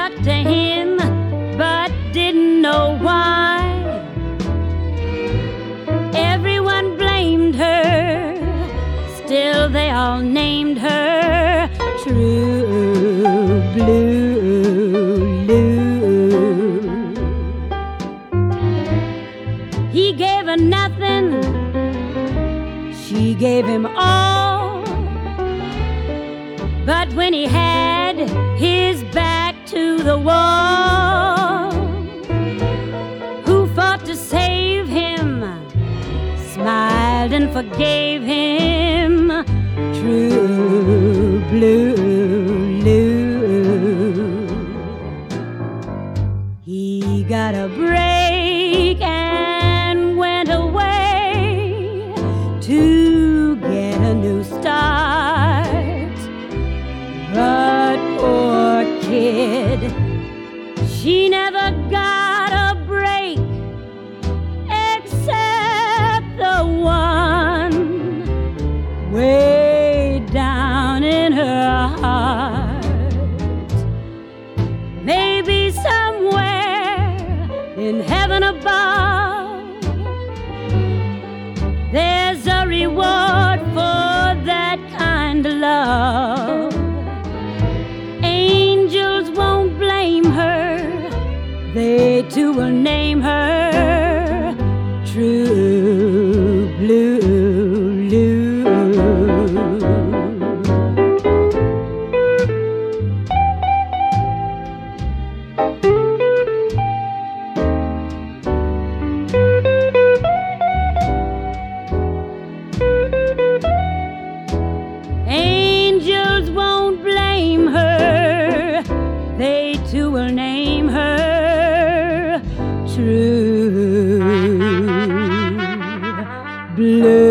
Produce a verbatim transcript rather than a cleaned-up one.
stuck to him, but didn't know why. Everyone blamed her, still they all named her True Blue Lou. He gave her nothing, she gave him all. But when he had his back to the wall, who fought to save him, smiled and forgave him? True Blue Lou. He got a break and went away to get a new start. But poor kid, she never got a break except the one way down in her heart. Maybe somewhere in heaven above, there's a reward for that kind of love. Angels won't blame her, they too will name her True Blue Lou. Angels won't blame her, they too will name her True Blue.